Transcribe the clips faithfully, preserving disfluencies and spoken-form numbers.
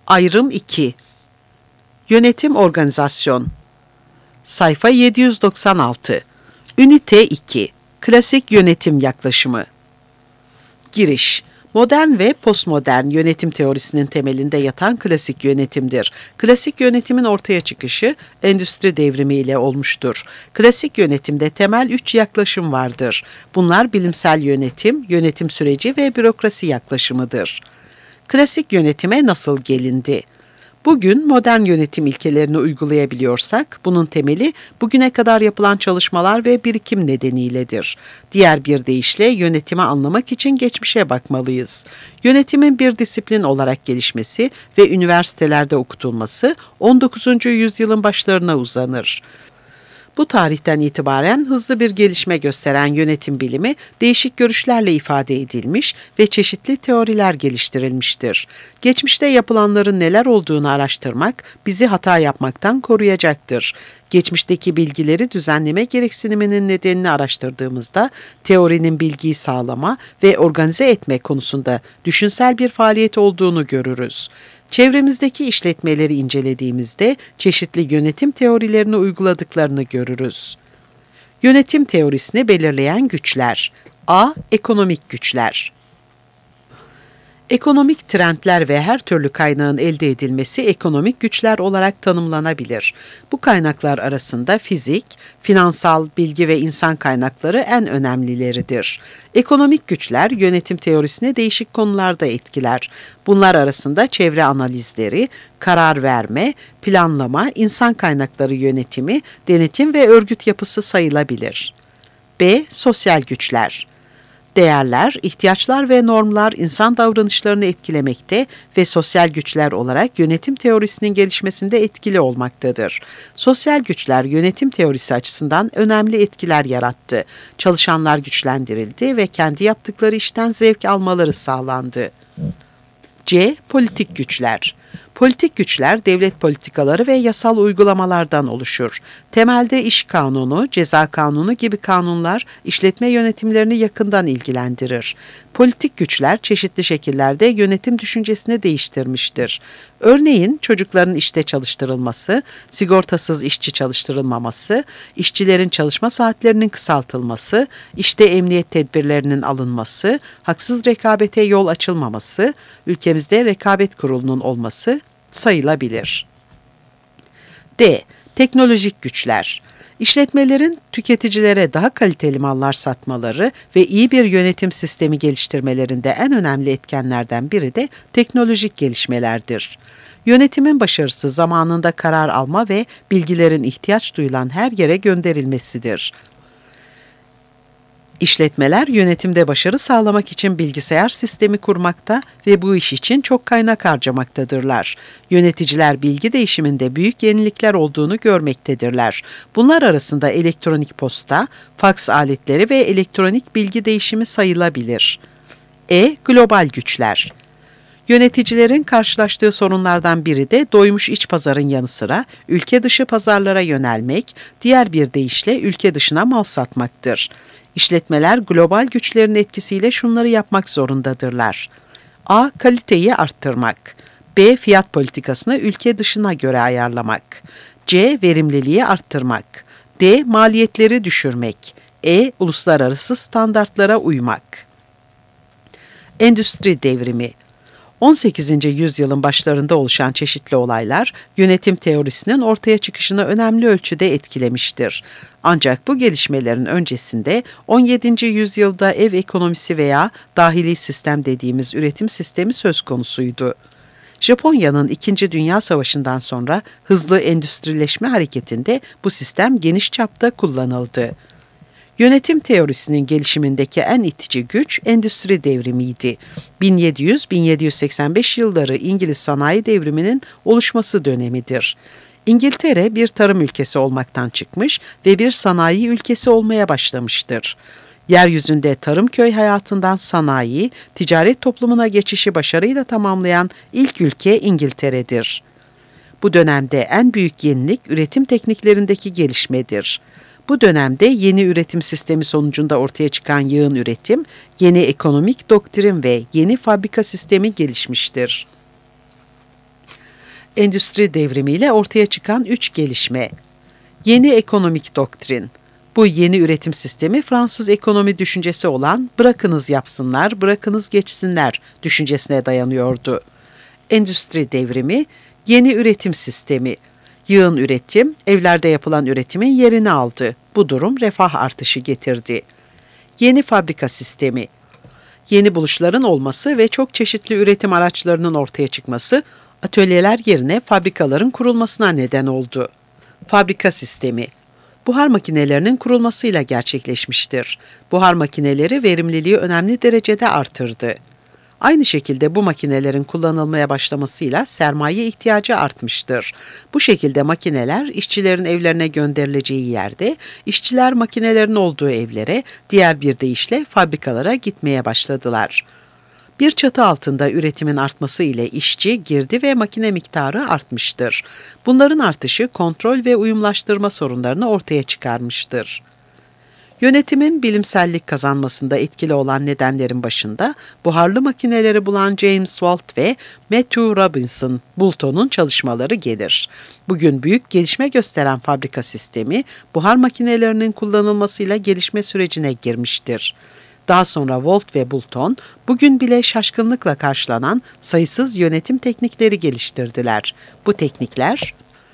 Ayrım iki. Yönetim organizasyon. Sayfa yedi yüz doksan altı. Ünite iki. Klasik yönetim yaklaşımı. Giriş. Modern ve postmodern yönetim teorisinin temelinde yatan klasik yönetimdir. Klasik yönetimin ortaya çıkışı endüstri devrimi ile olmuştur. Klasik yönetimde temel üç yaklaşım vardır. Bunlar bilimsel yönetim, yönetim süreci ve bürokrasi yaklaşımıdır. Klasik yönetime nasıl gelindi? Bugün modern yönetim ilkelerini uygulayabiliyorsak, bunun temeli bugüne kadar yapılan çalışmalar ve birikim nedeniyledir. Diğer bir deyişle yönetimi anlamak için geçmişe bakmalıyız. Yönetimin bir disiplin olarak gelişmesi ve üniversitelerde okutulması on dokuzuncu yüzyılın başlarına uzanır. Bu tarihten itibaren hızlı bir gelişme gösteren yönetim bilimi değişik görüşlerle ifade edilmiş ve çeşitli teoriler geliştirilmiştir. Geçmişte yapılanların neler olduğunu araştırmak bizi hata yapmaktan koruyacaktır. Geçmişteki bilgileri düzenleme gereksiniminin nedenini araştırdığımızda teorinin bilgiyi sağlama ve organize etme konusunda düşünsel bir faaliyet olduğunu görürüz. Çevremizdeki işletmeleri incelediğimizde çeşitli yönetim teorilerini uyguladıklarını görürüz. Yönetim teorisini belirleyen güçler. A. Ekonomik güçler. Ekonomik trendler ve her türlü kaynağın elde edilmesi ekonomik güçler olarak tanımlanabilir. Bu kaynaklar arasında fizik, finansal, bilgi ve insan kaynakları en önemlileridir. Ekonomik güçler yönetim teorisine değişik konularda etkiler. Bunlar arasında çevre analizleri, karar verme, planlama, insan kaynakları yönetimi, denetim ve örgüt yapısı sayılabilir. B. Sosyal güçler. Değerler, ihtiyaçlar ve normlar insan davranışlarını etkilemekte ve sosyal güçler olarak yönetim teorisinin gelişmesinde etkili olmaktadır. Sosyal güçler yönetim teorisi açısından önemli etkiler yarattı. Çalışanlar güçlendirildi ve kendi yaptıkları işten zevk almaları sağlandı. C. Politik güçler. Politik güçler devlet politikaları ve yasal uygulamalardan oluşur. Temelde iş kanunu, ceza kanunu gibi kanunlar işletme yönetimlerini yakından ilgilendirir. Politik güçler çeşitli şekillerde yönetim düşüncesini değiştirmiştir. Örneğin çocukların işte çalıştırılması, sigortasız işçi çalıştırılmaması, işçilerin çalışma saatlerinin kısaltılması, işte emniyet tedbirlerinin alınması, haksız rekabete yol açılmaması, ülkemizde rekabet kurulunun olması sayılabilir. D. Teknolojik güçler. İşletmelerin tüketicilere daha kaliteli mallar satmaları ve iyi bir yönetim sistemi geliştirmelerinde en önemli etkenlerden biri de teknolojik gelişmelerdir. Yönetimin başarısı zamanında karar alma ve bilgilerin ihtiyaç duyulan her yere gönderilmesidir. İşletmeler yönetimde başarı sağlamak için bilgisayar sistemi kurmakta ve bu iş için çok kaynak harcamaktadırlar. Yöneticiler bilgi değişiminde büyük yenilikler olduğunu görmektedirler. Bunlar arasında elektronik posta, faks aletleri ve elektronik bilgi değişimi sayılabilir. E. Global güçler. Yöneticilerin karşılaştığı sorunlardan biri de doymuş iç pazarın yanı sıra ülke dışı pazarlara yönelmek, diğer bir deyişle ülke dışına mal satmaktır. İşletmeler global güçlerin etkisiyle şunları yapmak zorundadırlar. A. Kaliteyi arttırmak. B. Fiyat politikasını ülke dışına göre ayarlamak. C. Verimliliği arttırmak. D. Maliyetleri düşürmek. E. Uluslararası standartlara uymak. Endüstri devrimi. on sekizinci yüzyılın başlarında oluşan çeşitli olaylar, yönetim teorisinin ortaya çıkışını önemli ölçüde etkilemiştir. Ancak bu gelişmelerin öncesinde on yedinci yüzyılda ev ekonomisi veya dahili sistem dediğimiz üretim sistemi söz konusuydu. Japonya'nın İkinci Dünya Savaşı'ndan sonra hızlı endüstrileşme hareketinde bu sistem geniş çapta kullanıldı. Yönetim teorisinin gelişimindeki en itici güç endüstri devrimiydi. bin yedi yüz - bin yedi yüz seksen beş yılları İngiliz sanayi devriminin oluşması dönemidir. İngiltere bir tarım ülkesi olmaktan çıkmış ve bir sanayi ülkesi olmaya başlamıştır. Yeryüzünde tarım köy hayatından sanayi, ticaret toplumuna geçişi başarıyla tamamlayan ilk ülke İngiltere'dir. Bu dönemde en büyük yenilik üretim tekniklerindeki gelişmedir. Bu dönemde yeni üretim sistemi sonucunda ortaya çıkan yığın üretim, yeni ekonomik doktrin ve yeni fabrika sistemi gelişmiştir. Endüstri devrimiyle ortaya çıkan üç gelişme. Yeni ekonomik doktrin. Bu yeni üretim sistemi Fransız ekonomi düşüncesi olan bırakınız yapsınlar, bırakınız geçsinler düşüncesine dayanıyordu. Endüstri devrimi, yeni üretim sistemi. Yığın üretim, evlerde yapılan üretimin yerini aldı. Bu durum refah artışı getirdi. Yeni fabrika sistemi. Yeni buluşların olması ve çok çeşitli üretim araçlarının ortaya çıkması, atölyeler yerine fabrikaların kurulmasına neden oldu. Fabrika sistemi. Buhar makinelerinin kurulmasıyla gerçekleşmiştir. Buhar makineleri verimliliği önemli derecede artırdı. Aynı şekilde bu makinelerin kullanılmaya başlamasıyla sermaye ihtiyacı artmıştır. Bu şekilde makineler işçilerin evlerine gönderileceği yerde, işçiler makinelerin olduğu evlere, diğer bir deyişle fabrikalara gitmeye başladılar. Bir çatı altında üretimin artması ile işçi, girdi ve makine miktarı artmıştır. Bunların artışı kontrol ve uyumlaştırma sorunlarını ortaya çıkarmıştır. Yönetimin bilimsellik kazanmasında etkili olan nedenlerin başında buharlı makineleri bulan James Watt ve Matthew Robinson Boulton'un çalışmaları gelir. Bugün büyük gelişme gösteren fabrika sistemi buhar makinelerinin kullanılmasıyla gelişme sürecine girmiştir. Daha sonra Watt ve Boulton bugün bile şaşkınlıkla karşılanan sayısız yönetim teknikleri geliştirdiler. Bu teknikler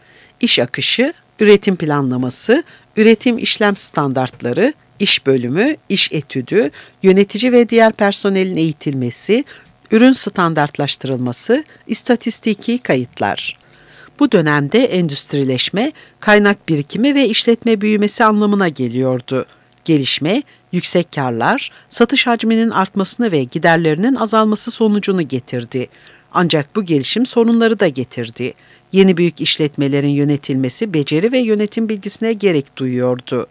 iş akışı, üretim planlaması, üretim işlem standartları, iş bölümü, iş etüdü, yönetici ve diğer personelin eğitilmesi, ürün standartlaştırılması, istatistiki kayıtlar. Bu dönemde endüstrileşme, kaynak birikimi ve işletme büyümesi anlamına geliyordu. Gelişme, yüksek karlar, satış hacminin artmasını ve giderlerinin azalması sonucunu getirdi. Ancak bu gelişim sorunları da getirdi. Yeni büyük işletmelerin yönetilmesi beceri ve yönetim bilgisine gerek duyuyordu.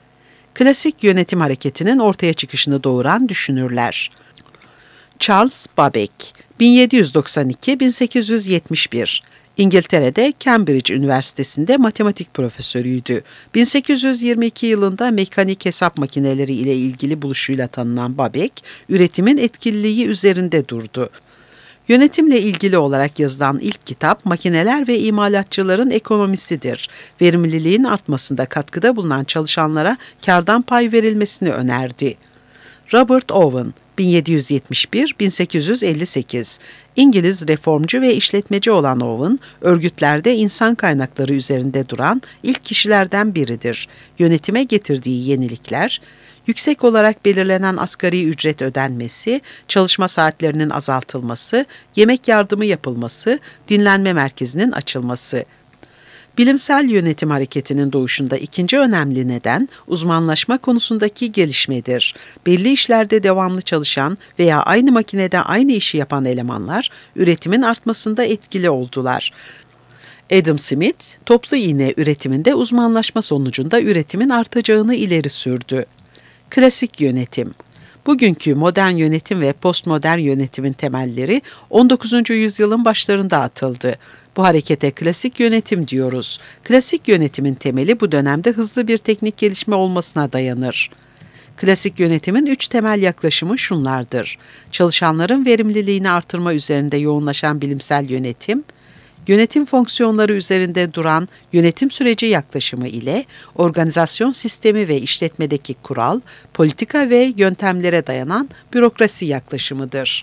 Klasik yönetim hareketinin ortaya çıkışını doğuran düşünürler. Charles Babbage, bin yedi yüz doksan iki - bin sekiz yüz yetmiş bir, İngiltere'de Cambridge Üniversitesi'nde matematik profesörüydü. bin sekiz yüz yirmi iki yılında mekanik hesap makineleri ile ilgili buluşuyla tanınan Babbage, üretimin etkililiği üzerinde durdu. Yönetimle ilgili olarak yazılan ilk kitap, makineler ve imalatçıların ekonomisidir. Verimliliğin artmasında katkıda bulunan çalışanlara kârdan pay verilmesini önerdi. Robert Owen, bin yedi yüz yetmiş bir - bin sekiz yüz elli sekiz, İngiliz reformcu ve işletmeci olan Owen, örgütlerde insan kaynakları üzerinde duran ilk kişilerden biridir. Yönetime getirdiği yenilikler, yüksek olarak belirlenen asgari ücret ödenmesi, çalışma saatlerinin azaltılması, yemek yardımı yapılması, dinlenme merkezinin açılması. Bilimsel yönetim hareketinin doğuşunda ikinci önemli neden uzmanlaşma konusundaki gelişmedir. Belli işlerde devamlı çalışan veya aynı makinede aynı işi yapan elemanlar üretimin artmasında etkili oldular. Adam Smith, toplu iğne üretiminde uzmanlaşma sonucunda üretimin artacağını ileri sürdü. Klasik yönetim. Bugünkü modern yönetim ve postmodern yönetimin temelleri on dokuzuncu yüzyılın başlarında atıldı. Bu harekete klasik yönetim diyoruz. Klasik yönetimin temeli bu dönemde hızlı bir teknik gelişme olmasına dayanır. Klasik yönetimin üç temel yaklaşımı şunlardır: çalışanların verimliliğini artırma üzerinde yoğunlaşan bilimsel yönetim, yönetim fonksiyonları üzerinde duran yönetim süreci yaklaşımı ile organizasyon sistemi ve işletmedeki kural, politika ve yöntemlere dayanan bürokrasi yaklaşımıdır.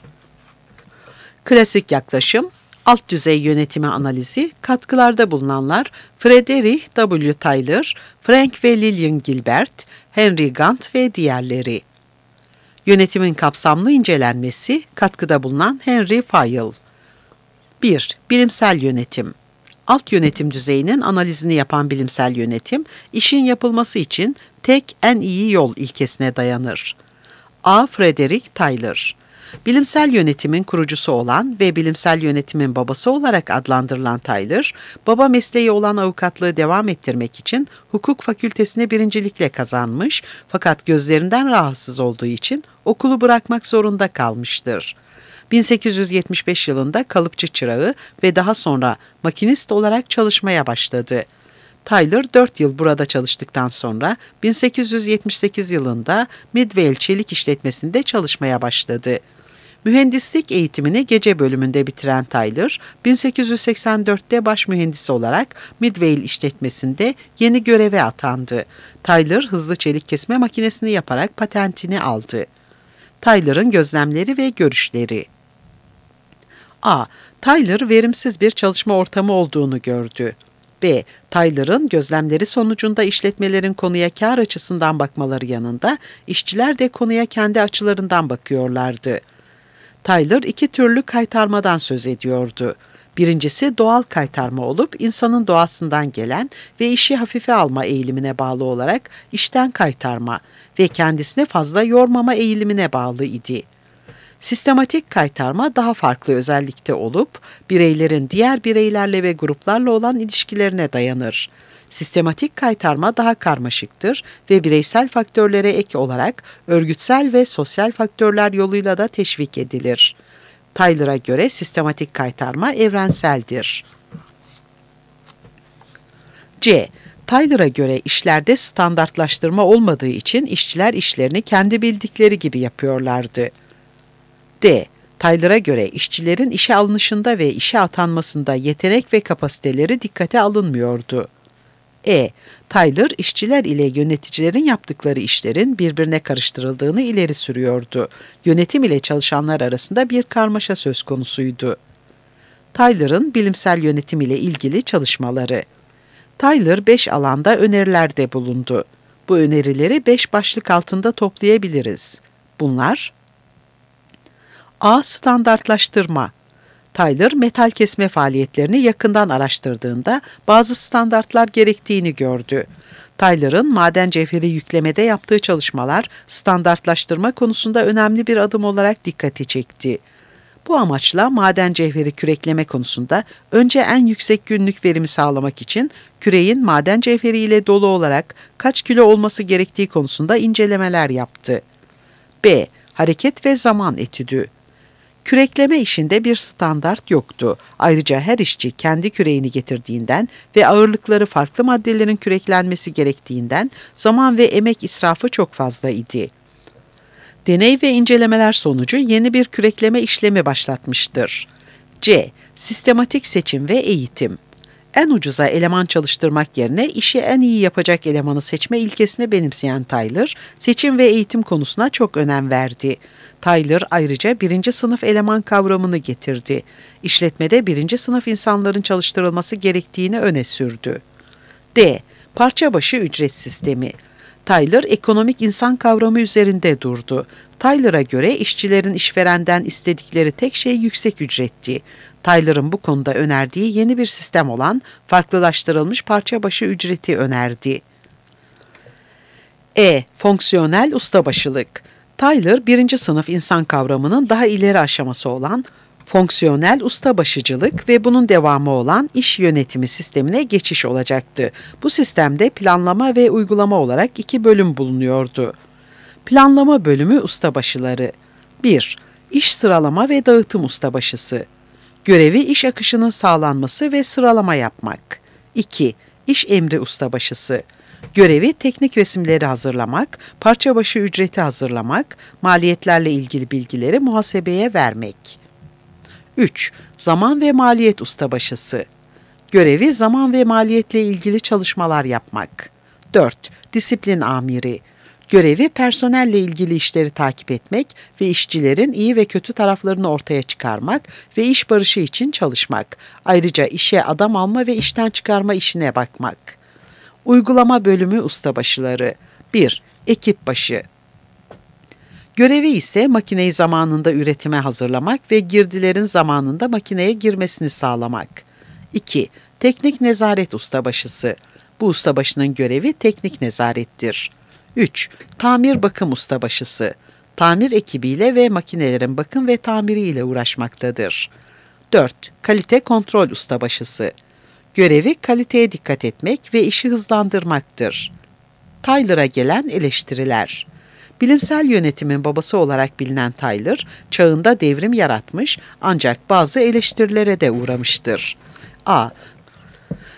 Klasik yaklaşım, alt düzey yönetimi analizi, katkılarda bulunanlar Frederick W. Tyler, Frank ve Lillian Gilbert, Henry Gantt ve diğerleri. Yönetimin kapsamlı incelenmesi, katkıda bulunan Henry Fayol. bir. Bilimsel yönetim. Alt yönetim düzeyinin analizini yapan bilimsel yönetim, işin yapılması için tek en iyi yol ilkesine dayanır. A. Frederick Tyler. Bilimsel yönetimin kurucusu olan ve bilimsel yönetimin babası olarak adlandırılan Tyler, baba mesleği olan avukatlığı devam ettirmek için hukuk fakültesini birincilikle kazanmış fakat gözlerinden rahatsız olduğu için okulu bırakmak zorunda kalmıştır. bin sekiz yüz yetmiş beş yılında kalıpçı çırağı ve daha sonra makinist olarak çalışmaya başladı. Tyler dört yıl burada çalıştıktan sonra bin sekiz yüz yetmiş sekiz yılında Midvale Çelik İşletmesi'nde çalışmaya başladı. Mühendislik eğitimini gece bölümünde bitiren Tyler, bin sekiz yüz seksen dörtte baş mühendis olarak Midway işletmesinde yeni göreve atandı. Tyler, hızlı çelik kesme makinesini yaparak patentini aldı. Tyler'ın gözlemleri ve görüşleri. A. Tyler, verimsiz bir çalışma ortamı olduğunu gördü. B. Tyler'ın gözlemleri sonucunda işletmelerin konuya kâr açısından bakmaları yanında, işçiler de konuya kendi açılarından bakıyorlardı. Tyler iki türlü kaytarmadan söz ediyordu. Birincisi doğal kaytarma olup insanın doğasından gelen ve işi hafife alma eğilimine bağlı olarak işten kaytarma ve kendisini fazla yormama eğilimine bağlı idi. Sistematik kaytarma daha farklı özellikte olup, bireylerin diğer bireylerle ve gruplarla olan ilişkilerine dayanır. Sistematik kaytarma daha karmaşıktır ve bireysel faktörlere ek olarak örgütsel ve sosyal faktörler yoluyla da teşvik edilir. Tyler'a göre sistematik kaytarma evrenseldir. C. Tyler'a göre işlerde standartlaştırma olmadığı için işçiler işlerini kendi bildikleri gibi yapıyorlardı. D. Tyler'a göre işçilerin işe alınışında ve işe atanmasında yetenek ve kapasiteleri dikkate alınmıyordu. E. Tyler, işçiler ile yöneticilerin yaptıkları işlerin birbirine karıştırıldığını ileri sürüyordu. Yönetim ile çalışanlar arasında bir karmaşa söz konusuydu. Tyler'ın bilimsel yönetim ile ilgili çalışmaları. Tyler, beş alanda önerilerde bulundu. Bu önerileri beş başlık altında toplayabiliriz. Bunlar: A. Standartlaştırma. Tyler, metal kesme faaliyetlerini yakından araştırdığında bazı standartlar gerektiğini gördü. Tyler'ın maden cevheri yüklemede yaptığı çalışmalar standartlaştırma konusunda önemli bir adım olarak dikkati çekti. Bu amaçla maden cevheri kürekleme konusunda önce en yüksek günlük verimi sağlamak için küreğin maden cevheri ile dolu olarak kaç kilo olması gerektiği konusunda incelemeler yaptı. B. Hareket ve zaman etüdü. Kürekleme işinde bir standart yoktu. Ayrıca her işçi kendi küreğini getirdiğinden ve ağırlıkları farklı maddelerin küreklenmesi gerektiğinden zaman ve emek israfı çok fazla idi. Deney ve incelemeler sonucu yeni bir kürekleme işlemi başlatmıştır. C. Sistematik seçim ve eğitim. En ucuza eleman çalıştırmak yerine işi en iyi yapacak elemanı seçme ilkesini benimseyen Tyler, seçim ve eğitim konusuna çok önem verdi. Tyler ayrıca birinci sınıf eleman kavramını getirdi. İşletmede birinci sınıf insanların çalıştırılması gerektiğini öne sürdü. D. Parça başı ücret sistemi. Tyler, ekonomik insan kavramı üzerinde durdu. Tyler'a göre işçilerin işverenden istedikleri tek şey yüksek ücretti. Tyler'ın bu konuda önerdiği yeni bir sistem olan farklılaştırılmış parça başı ücreti önerdi. E. Fonksiyonel ustabaşılık. Tyler, birinci sınıf insan kavramının daha ileri aşaması olan fonksiyonel ustabaşıcılık ve bunun devamı olan iş yönetimi sistemine geçiş olacaktı. Bu sistemde planlama ve uygulama olarak iki bölüm bulunuyordu. Planlama bölümü ustabaşıları. bir. İş sıralama ve dağıtım ustabaşısı. Görevi iş akışının sağlanması ve sıralama yapmak. iki. İş emri ustabaşısı. Görevi teknik resimleri hazırlamak, parça başı ücreti hazırlamak, maliyetlerle ilgili bilgileri muhasebeye vermek. üç. Zaman ve maliyet ustabaşısı. Görevi zaman ve maliyetle ilgili çalışmalar yapmak. dört. Disiplin amiri. Görevi personelle ilgili işleri takip etmek ve işçilerin iyi ve kötü taraflarını ortaya çıkarmak ve iş barışı için çalışmak. Ayrıca işe adam alma ve işten çıkarma işine bakmak. Uygulama bölümü ustabaşıları. bir. Ekip başı. Görevi ise makineyi zamanında üretime hazırlamak ve girdilerin zamanında makineye girmesini sağlamak. iki. Teknik nezaret ustabaşısı. Bu ustabaşının görevi teknik nezarettir. üç. Tamir bakım ustabaşısı. Tamir ekibiyle ve makinelerin bakım ve tamiriyle uğraşmaktadır. dört. Kalite kontrol ustabaşısı. Görevi kaliteye dikkat etmek ve işi hızlandırmaktır. Tyler'a gelen eleştiriler. Bilimsel yönetimin babası olarak bilinen Tyler, çağında devrim yaratmış ancak bazı eleştirilere de uğramıştır. A.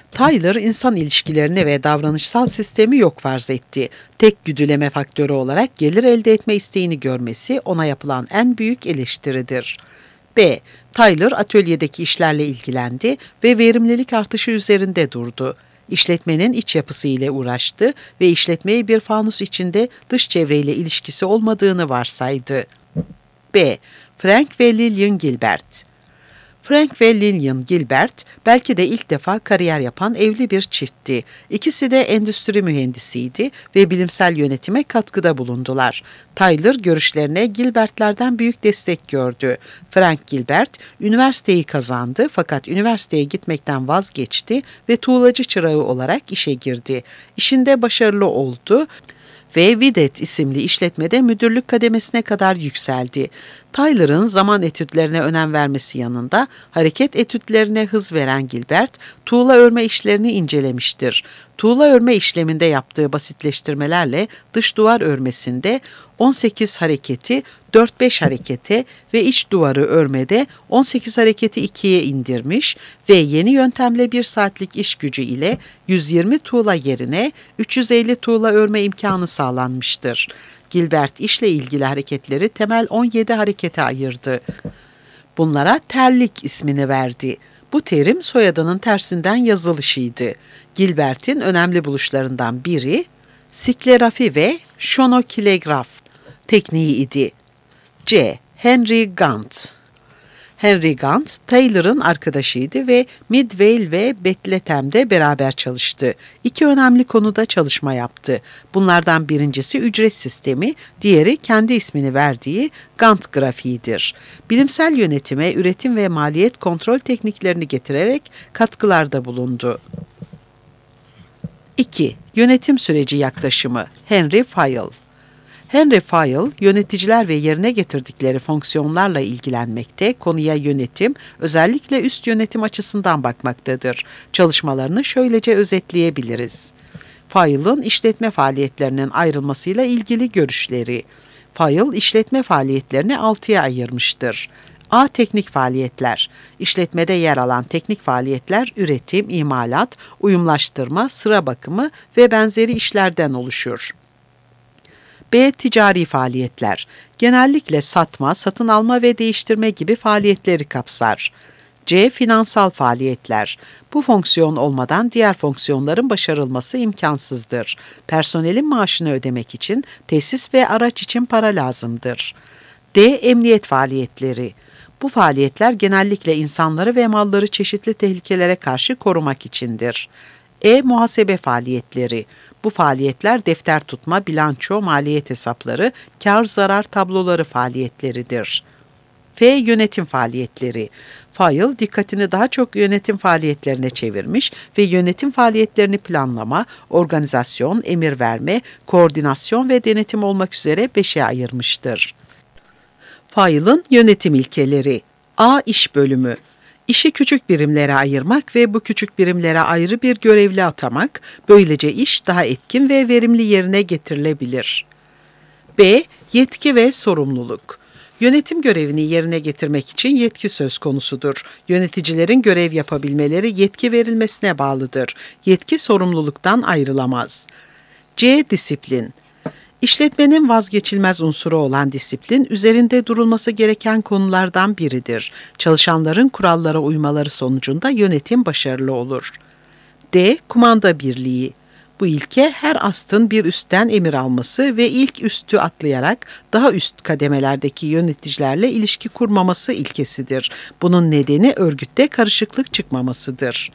Tyler, insan ilişkilerini ve davranışsal sistemi yok farz etti. Tek güdüleme faktörü olarak gelir elde etme isteğini görmesi ona yapılan en büyük eleştiridir. B. Tyler, atölyedeki işlerle ilgilendi ve verimlilik artışı üzerinde durdu. İşletmenin iç yapısı ile uğraştı ve işletmeyi bir fanus içinde dış çevreyle ilişkisi olmadığını varsaydı. B. Frank ve Lillian Gilbert. Frank ve Lillian Gilbert belki de ilk defa kariyer yapan evli bir çiftti. İkisi de endüstri mühendisiydi ve bilimsel yönetime katkıda bulundular. Tyler görüşlerine Gilbertlerden büyük destek gördü. Frank Gilbert üniversiteyi kazandı fakat üniversiteye gitmekten vazgeçti ve tuğlacı çırağı olarak işe girdi. İşinde başarılı oldu ve Videt isimli işletmede müdürlük kademesine kadar yükseldi. Tyler'ın zaman etütlerine önem vermesi yanında hareket etütlerine hız veren Gilbert, tuğla örme işlerini incelemiştir. Tuğla örme işleminde yaptığı basitleştirmelerle dış duvar örmesinde on sekiz hareketi dört beş harekete ve iç duvarı örmede on sekiz hareketi ikiye indirmiş ve yeni yöntemle bir saatlik iş gücü ile yüz yirmi tuğla yerine üç yüz elli tuğla örme imkanı sağlanmıştır. Gilbert işle ilgili hareketleri temel on yedi harekete ayırdı. Bunlara terlik ismini verdi. Bu terim soyadının tersinden yazılışıydı. Gilbert'in önemli buluşlarından biri sklerografi ve şonokilegraf tekniği idi. C. Henry Gantt. Henry Gantt, Taylor'ın arkadaşıydı ve Midvale ve Bethlehem'de beraber çalıştı. İki önemli konuda çalışma yaptı. Bunlardan birincisi ücret sistemi, diğeri kendi ismini verdiği Gantt grafiğidir. Bilimsel yönetime, üretim ve maliyet kontrol tekniklerini getirerek katkılarda bulundu. İki. Yönetim süreci yaklaşımı. Henry Fayol. Henry Fayol, yöneticiler ve yerine getirdikleri fonksiyonlarla ilgilenmekte, konuya yönetim, özellikle üst yönetim açısından bakmaktadır. Çalışmalarını şöylece özetleyebiliriz. Fayol'un işletme faaliyetlerinin ayrılmasıyla ilgili görüşleri. Fayol, işletme faaliyetlerini altıya ayırmıştır. A. Teknik faaliyetler. İşletmede yer alan teknik faaliyetler üretim, imalat, uyumlaştırma, sıra bakımı ve benzeri işlerden oluşur. B. Ticari faaliyetler. Genellikle satma, satın alma ve değiştirme gibi faaliyetleri kapsar. C. Finansal faaliyetler. Bu fonksiyon olmadan diğer fonksiyonların başarılması imkansızdır. Personelin maaşını ödemek için tesis ve araç için para lazımdır. D. Emniyet faaliyetleri. Bu faaliyetler genellikle insanları ve malları çeşitli tehlikelere karşı korumak içindir. E. Muhasebe faaliyetleri. Bu faaliyetler defter tutma, bilanço, maliyet hesapları, kar zarar tabloları faaliyetleridir. F. Yönetim faaliyetleri. Fayol dikkatini daha çok yönetim faaliyetlerine çevirmiş ve yönetim faaliyetlerini planlama, organizasyon, emir verme, koordinasyon ve denetim olmak üzere beşe ayırmıştır. Fayol'un yönetim ilkeleri. A. İş bölümü. İşi küçük birimlere ayırmak ve bu küçük birimlere ayrı bir görevli atamak, böylece iş daha etkin ve verimli yerine getirilebilir. B. Yetki ve sorumluluk. Yönetim görevini yerine getirmek için yetki söz konusudur. Yöneticilerin görev yapabilmeleri yetki verilmesine bağlıdır. Yetki sorumluluktan ayrılamaz. C. Disiplin. İşletmenin vazgeçilmez unsuru olan disiplin, üzerinde durulması gereken konulardan biridir. Çalışanların kurallara uymaları sonucunda yönetim başarılı olur. D. Kumanda birliği. Bu ilke her astın bir üstten emir alması ve ilk üstü atlayarak daha üst kademelerdeki yöneticilerle ilişki kurmaması ilkesidir. Bunun nedeni örgütte karışıklık çıkmamasıdır.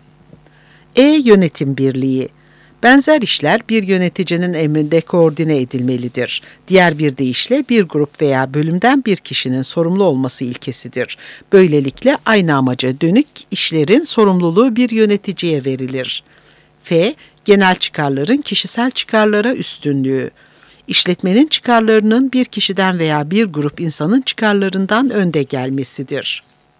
E. Yönetim birliği. Benzer işler bir yöneticinin emrinde koordine edilmelidir. Diğer bir deyişle bir grup veya bölümden bir kişinin sorumlu olması ilkesidir. Böylelikle aynı amaca dönük işlerin sorumluluğu bir yöneticiye verilir. F. Genel çıkarların kişisel çıkarlara üstünlüğü. İşletmenin çıkarlarının bir kişiden veya bir grup insanın çıkarlarından önde gelmesidir.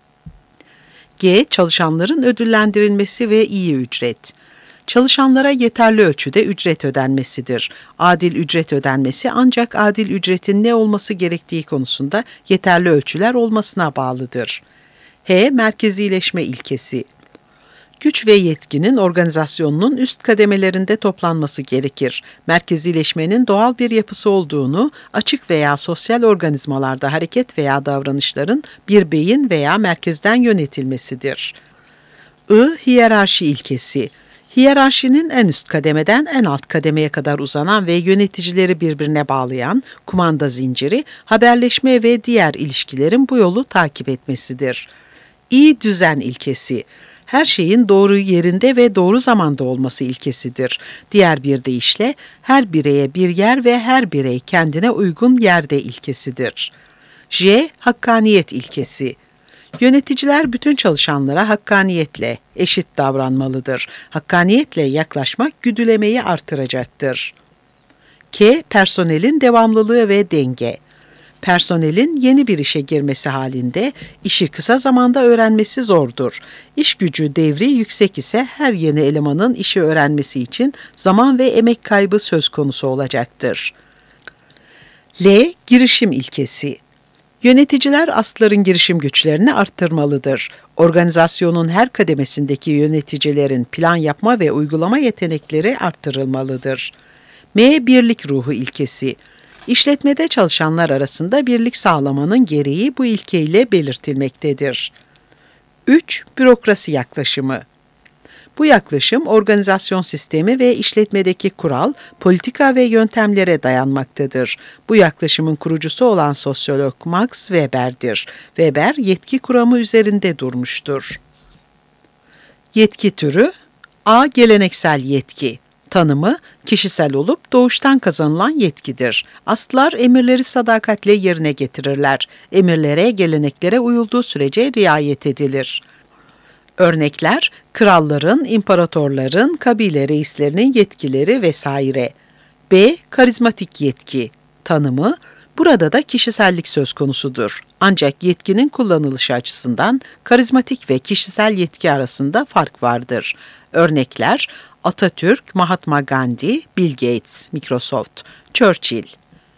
G. Çalışanların ödüllendirilmesi ve iyi ücret. Çalışanlara yeterli ölçüde ücret ödenmesidir. Adil ücret ödenmesi ancak adil ücretin ne olması gerektiği konusunda yeterli ölçüler olmasına bağlıdır. H. Merkezileşme ilkesi. Güç ve yetkinin organizasyonunun üst kademelerinde toplanması gerekir. Merkezileşmenin doğal bir yapısı olduğunu, açık veya sosyal organizmalarda hareket veya davranışların bir beyin veya merkezden yönetilmesidir. I. Hiyerarşi ilkesi. Hiyerarşinin en üst kademeden en alt kademeye kadar uzanan ve yöneticileri birbirine bağlayan kumanda zinciri, haberleşme ve diğer ilişkilerin bu yolu takip etmesidir. İ. Düzen ilkesi. Her şeyin doğru yerinde ve doğru zamanda olması ilkesidir. Diğer bir deyişle, her bireye bir yer ve her birey kendine uygun yerde ilkesidir. J. Hakkaniyet ilkesi. Yöneticiler bütün çalışanlara hakkaniyetle, eşit davranmalıdır. Hakkaniyetle yaklaşmak güdülemeyi artıracaktır. K. Personelin devamlılığı ve denge. Personelin yeni bir işe girmesi halinde işi kısa zamanda öğrenmesi zordur. İş gücü devri yüksek ise her yeni elemanın işi öğrenmesi için zaman ve emek kaybı söz konusu olacaktır. L. Girişim ilkesi. Yöneticiler asların girişim güçlerini arttırmalıdır. Organizasyonun her kademesindeki yöneticilerin plan yapma ve uygulama yetenekleri arttırılmalıdır. M. Birlik ruhu ilkesi. İşletmede çalışanlar arasında birlik sağlamanın gereği bu ilkeyle belirtilmektedir. üç. Bürokrasi yaklaşımı. Bu yaklaşım organizasyon sistemi ve işletmedeki kural, politika ve yöntemlere dayanmaktadır. Bu yaklaşımın kurucusu olan sosyolog Max Weber'dir. Weber yetki kuramı üzerinde durmuştur. Yetki türü A. Geleneksel yetki. Tanımı, kişisel olup doğuştan kazanılan yetkidir. Aslılar emirleri sadakatle yerine getirirler. Emirlere, geleneklere uyulduğu sürece riayet edilir. Örnekler, kralların, imparatorların, kabile reislerinin yetkileri vesaire. B. Karizmatik yetki. Tanımı, burada da kişisellik söz konusudur. Ancak yetkinin kullanılışı açısından karizmatik ve kişisel yetki arasında fark vardır. Örnekler, Atatürk, Mahatma Gandhi, Bill Gates, Microsoft, Churchill.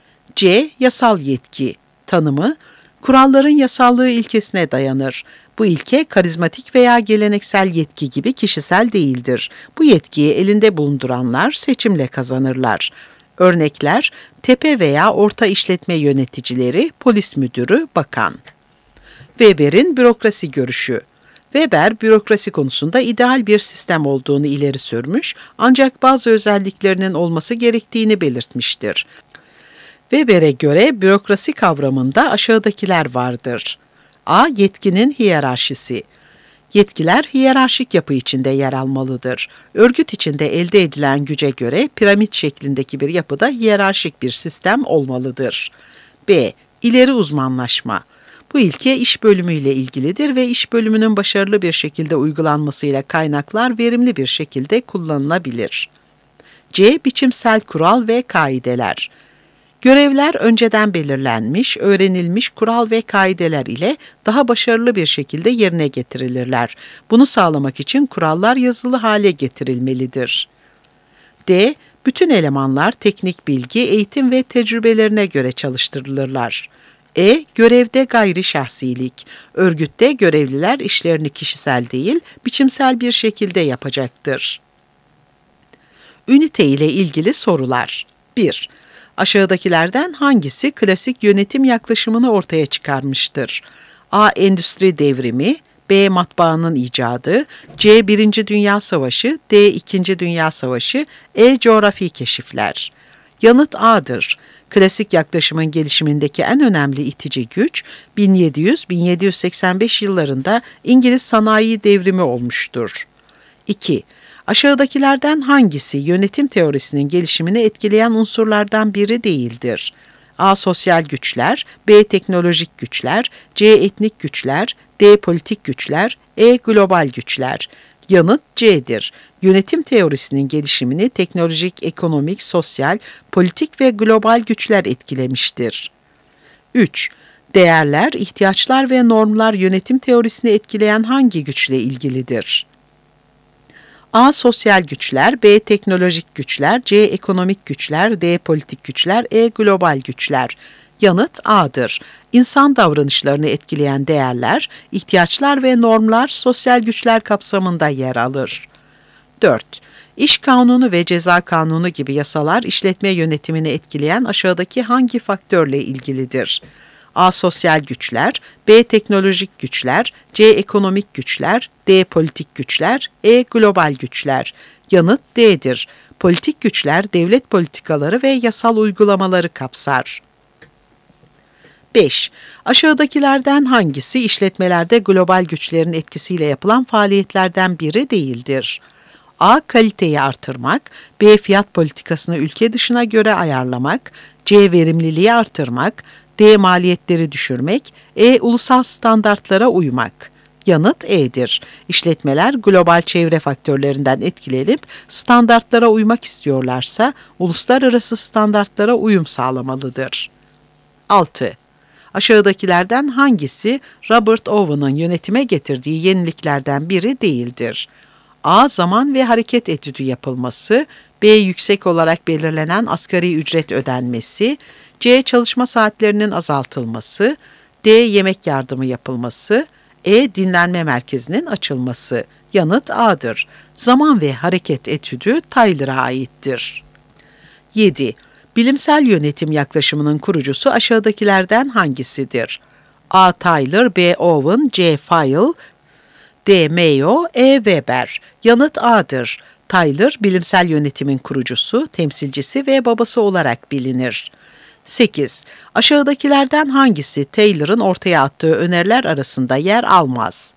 C. Yasal yetki. Tanımı, kuralların yasallığı ilkesine dayanır. Bu ilke karizmatik veya geleneksel yetki gibi kişisel değildir. Bu yetkiyi elinde bulunduranlar seçimle kazanırlar. Örnekler, tepe veya orta işletme yöneticileri, polis müdürü, bakan. Weber'in bürokrasi görüşü. Weber, bürokrasi konusunda ideal bir sistem olduğunu ileri sürmüş, ancak bazı özelliklerinin olması gerektiğini belirtmiştir. Weber'e göre bürokrasi kavramında aşağıdakiler vardır. A. Yetkinin hiyerarşisi. Yetkiler hiyerarşik yapı içinde yer almalıdır. Örgüt içinde elde edilen güce göre piramit şeklindeki bir yapıda hiyerarşik bir sistem olmalıdır. B. İleri uzmanlaşma. Bu ilke iş bölümüyle ilgilidir ve iş bölümünün başarılı bir şekilde uygulanmasıyla kaynaklar verimli bir şekilde kullanılabilir. C. Biçimsel kural ve kaideler. Görevler önceden belirlenmiş, öğrenilmiş kural ve kaideler ile daha başarılı bir şekilde yerine getirilirler. Bunu sağlamak için kurallar yazılı hale getirilmelidir. D. Bütün elemanlar teknik bilgi, eğitim ve tecrübelerine göre çalıştırılırlar. E. Görevde gayri şahsilik. Örgütte görevliler işlerini kişisel değil, biçimsel bir şekilde yapacaktır. Ünite ile ilgili sorular. bir. Aşağıdakilerden hangisi klasik yönetim yaklaşımını ortaya çıkarmıştır? A. Endüstri devrimi, B. Matbaanın icadı, C. Birinci Dünya Savaşı, D. İkinci Dünya Savaşı, E. Coğrafi keşifler. Yanıt A'dır. Klasik yaklaşımın gelişimindeki en önemli itici güç bin yedi yüz - bin yedi yüz seksen beş yıllarında İngiliz sanayi devrimi olmuştur. iki. Aşağıdakilerden hangisi yönetim teorisinin gelişimini etkileyen unsurlardan biri değildir? A. Sosyal güçler, B. Teknolojik güçler, C. Etnik güçler, D. Politik güçler, E. Global güçler. Yanıt C'dir. Yönetim teorisinin gelişimini teknolojik, ekonomik, sosyal, politik ve global güçler etkilemiştir. üç. Değerler, ihtiyaçlar ve normlar yönetim teorisini etkileyen hangi güçle ilgilidir? A. Sosyal güçler, B. Teknolojik güçler, C. Ekonomik güçler, D. Politik güçler, E. Global güçler. Yanıt A'dır. İnsan davranışlarını etkileyen değerler, ihtiyaçlar ve normlar sosyal güçler kapsamında yer alır. dört. İş kanunu ve ceza kanunu gibi yasalar işletme yönetimini etkileyen aşağıdaki hangi faktörle ilgilidir? A. Sosyal güçler, B. Teknolojik güçler, C. Ekonomik güçler, D. Politik güçler, E. Global güçler. Yanıt D'dir. Politik güçler devlet politikaları ve yasal uygulamaları kapsar. beş. Aşağıdakilerden hangisi işletmelerde global güçlerin etkisiyle yapılan faaliyetlerden biri değildir? A. Kaliteyi artırmak, B. Fiyat politikasını ülke dışına göre ayarlamak, C. Verimliliği artırmak, D. Maliyetleri düşürmek, E. Ulusal standartlara uymak. Yanıt E'dir. İşletmeler global çevre faktörlerinden etkilenip standartlara uymak istiyorlarsa uluslararası standartlara uyum sağlamalıdır. altı. Aşağıdakilerden hangisi Robert Owen'ın yönetime getirdiği yeniliklerden biri değildir? A. Zaman ve hareket etüdü yapılması, B. Yüksek olarak belirlenen asgari ücret ödenmesi, C. Çalışma saatlerinin azaltılması, D. Yemek yardımı yapılması, E. Dinlenme merkezinin açılması. Yanıt A'dır. Zaman ve hareket etüdü Tyler'a aittir. yedi. Bilimsel yönetim yaklaşımının kurucusu aşağıdakilerden hangisidir? A. Tyler, B. Owen, C. Fayol, D. Mayo, E. Weber. Yanıt A'dır. Tyler, bilimsel yönetimin kurucusu, temsilcisi ve babası olarak bilinir. sekiz. Aşağıdakilerden hangisi Taylor'ın ortaya attığı öneriler arasında yer almaz?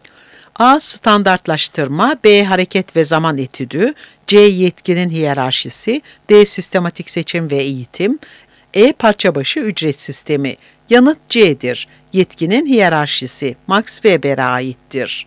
A. Standartlaştırma, B. Hareket ve zaman etüdü, C. Yetkinin hiyerarşisi, D. Sistematik seçim ve eğitim, E. Parça başı ücret sistemi. Yanıt C'dir. Yetkinin hiyerarşisi Max Weber'e aittir.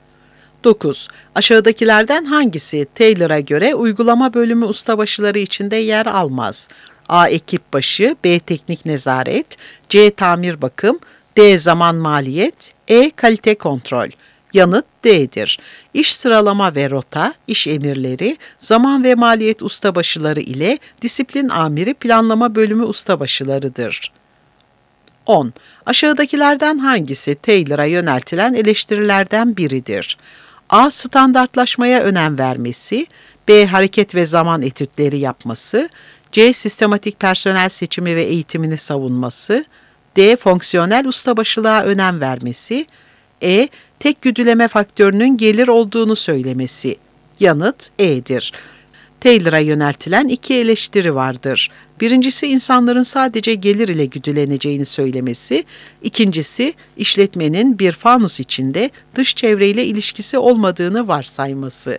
dokuz. Aşağıdakilerden hangisi Taylor'a göre uygulama bölümü ustabaşıları içinde yer almaz? A. Ekip başı, B. Teknik nezaret, C. Tamir bakım, D. Zaman maliyet, E. Kalite kontrol. Yanıt D'dir. İş sıralama ve rota, iş emirleri, zaman ve maliyet ustabaşıları ile disiplin amiri planlama bölümü ustabaşılarıdır. on. Aşağıdakilerden hangisi Taylor'a yöneltilen eleştirilerden biridir? A. Standartlaşmaya önem vermesi, B. Hareket ve zaman etütleri yapması, C. Sistematik personel seçimi ve eğitimini savunması, D. Fonksiyonel ustabaşılığa önem vermesi, E. Tek güdüleme faktörünün gelir olduğunu söylemesi. Yanıt E'dir. Taylor'a yöneltilen iki eleştiri vardır. Birincisi insanların sadece gelir ile güdüleneceğini söylemesi, ikincisi işletmenin bir fanus içinde dış çevreyle ilişkisi olmadığını varsayması.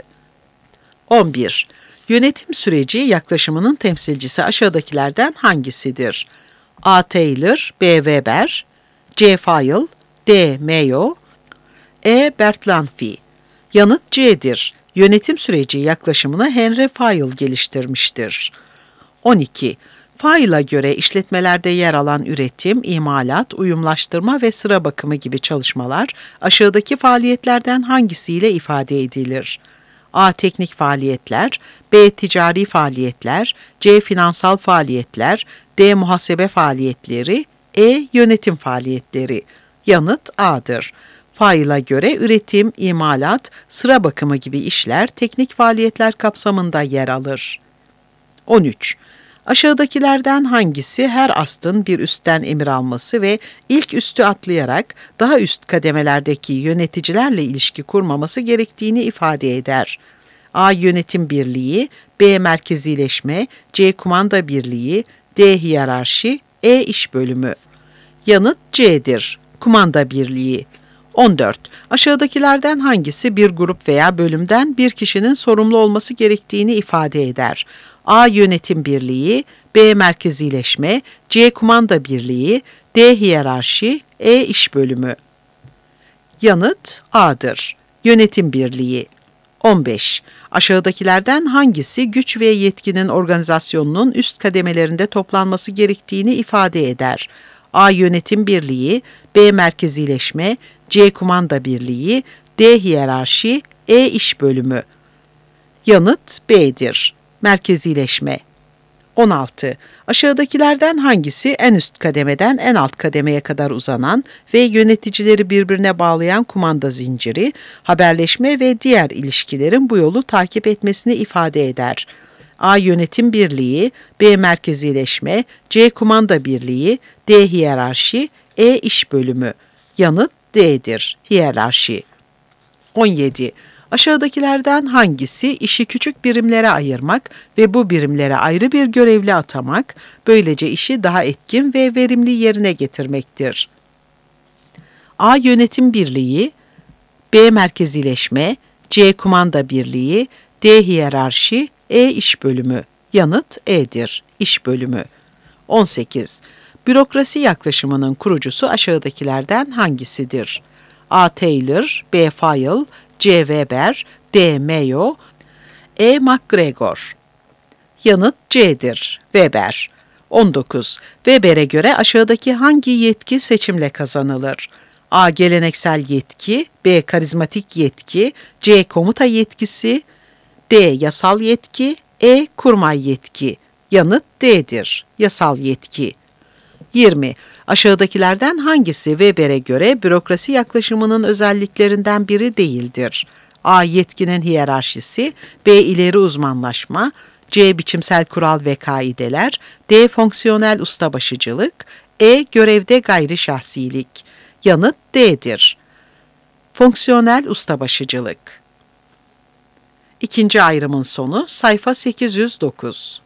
on bir. Yönetim süreci yaklaşımının temsilcisi aşağıdakilerden hangisidir? A. Taylor, B. Weber, C. Fayol, D. Mayo, E. Bertalanffy. Yanıt C'dir. Yönetim süreci yaklaşımını Henry Fayol geliştirmiştir. on iki. Fayol'a göre işletmelerde yer alan üretim, imalat, uyumlaştırma ve sıra bakımı gibi çalışmalar aşağıdaki faaliyetlerden hangisiyle ifade edilir? A. Teknik faaliyetler, B. Ticari faaliyetler, C. Finansal faaliyetler, D. Muhasebe faaliyetleri, E. Yönetim faaliyetleri. Yanıt A'dır. Fayol'a göre üretim, imalat, sıra bakımı gibi işler teknik faaliyetler kapsamında yer alır. on üç. Aşağıdakilerden hangisi her astın bir üstten emir alması ve ilk üstü atlayarak daha üst kademelerdeki yöneticilerle ilişki kurmaması gerektiğini ifade eder? A. Yönetim birliği, B. Merkezileşme, C. Kumanda birliği, D. Hiyerarşi, E. İş bölümü. Yanıt C'dir. Kumanda birliği. on dört. Aşağıdakilerden hangisi bir grup veya bölümden bir kişinin sorumlu olması gerektiğini ifade eder? A. Yönetim birliği, B. Merkezileşme, C. Kumanda birliği, D. Hiyerarşi, E. İş bölümü. Yanıt A'dır. Yönetim birliği. on beş. Aşağıdakilerden hangisi güç ve yetkinin organizasyonunun üst kademelerinde toplanması gerektiğini ifade eder? A. Yönetim birliği, B. Merkezileşme, C. Kumanda birliği, D. Hiyerarşi, E. İş bölümü. Yanıt B'dir. Merkezileşme. on altı. Aşağıdakilerden hangisi en üst kademeden en alt kademeye kadar uzanan ve yöneticileri birbirine bağlayan kumanda zinciri, haberleşme ve diğer ilişkilerin bu yolu takip etmesini ifade eder? A. Yönetim birliği, B. Merkezileşme, C. Kumanda birliği, D. Hiyerarşi, E. İş bölümü. Yanıt D'dir. Hiyerarşi. on yedi. Aşağıdakilerden hangisi işi küçük birimlere ayırmak ve bu birimlere ayrı bir görevli atamak, böylece işi daha etkin ve verimli yerine getirmektir? A. Yönetim birliği, B. Merkezileşme, C. Kumanda birliği, D. Hiyerarşi, E. İş bölümü. Yanıt E'dir. İş bölümü. on sekiz. Bürokrasi yaklaşımının kurucusu aşağıdakilerden hangisidir? A. Taylor, B. Fayol, C. Weber, D. Mayo, E. MacGregor. Yanıt C'dir. Weber. on dokuz. Weber'e göre aşağıdaki hangi yetki seçimle kazanılır? A. Geleneksel yetki, B. Karizmatik yetki, C. Komuta yetkisi, D. Yasal yetki, E. Kurmay yetki. Yanıt D'dir. Yasal yetki. yirmi. Aşağıdakilerden hangisi Weber'e göre bürokrasi yaklaşımının özelliklerinden biri değildir? A. Yetkinin hiyerarşisi, B. İleri uzmanlaşma, C. Biçimsel kural ve kaideler, D. Fonksiyonel ustabaşıcılık, E. Görevde gayri şahsilik. Yanıt D'dir. Fonksiyonel ustabaşıcılık. İkinci ayrımın sonu sayfa sekiz yüz dokuz.